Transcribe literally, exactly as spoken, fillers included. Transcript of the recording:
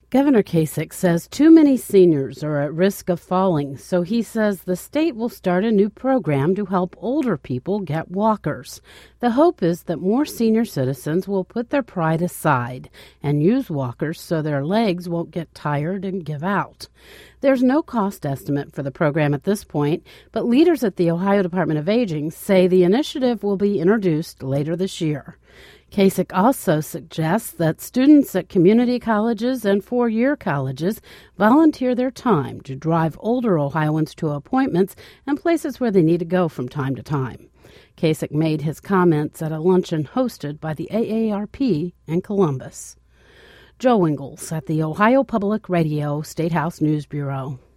Governor Kasich says too many seniors are at risk of falling, so he says the state will start a new program to help older people get walkers. The hope is that more senior citizens will put their pride aside and use walkers so their legs won't get tired and give out. There's no cost estimate for the program at this point, but leaders at the Ohio Department of Aging say the initiative will be introduced later this year. Kasich also suggests that students at community colleges and four-year colleges volunteer their time to drive older Ohioans to appointments and places where they need to go from time to time. Kasich made his comments at a luncheon hosted by the A A R P in Columbus. Joe Ingles at the Ohio Public Radio State House News Bureau.